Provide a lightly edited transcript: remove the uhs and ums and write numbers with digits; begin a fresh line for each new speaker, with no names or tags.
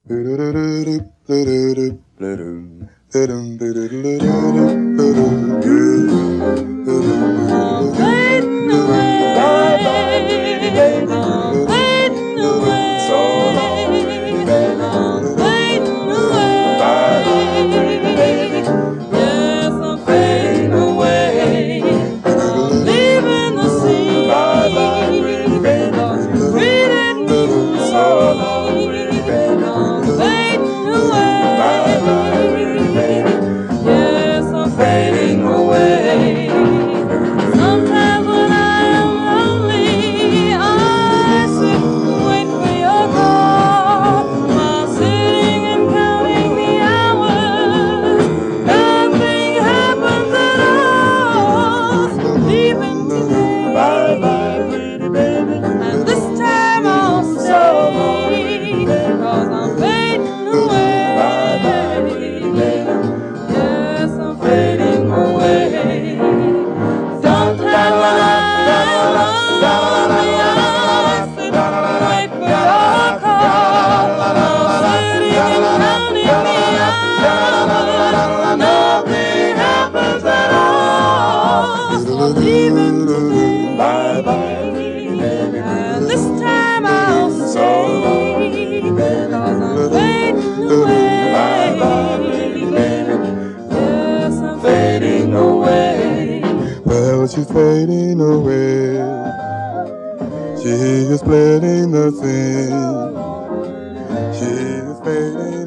Fading away, fading away, so long, fading away. Yes, I'm fading away, leaving the sea. Bye bye, pretty baby. Treated me so long, pretty baby. I'm fading away. Bye bye, pretty baby. Yes, I'm fading away. Sometimes when I am lonely, I sit and wait for your call. While sitting and counting the hours, nothing happens at all. So leaving today, bye bye, pretty baby. And this time I'll stay, 'cause I'm fading away. Bye bye, pretty baby. Yes, I'm fading away. Sometimes when I'm lonely, I sit and wait for your call. While sitting and counting the hours, nothing happens at all. So I'm leaving today, bye bye, baby. And this time I'll stay, 'cause I'm fading away. Bye bye, baby. Yes, I'm fading away.
Well, she's fading away. She is splitting the scene. She is fading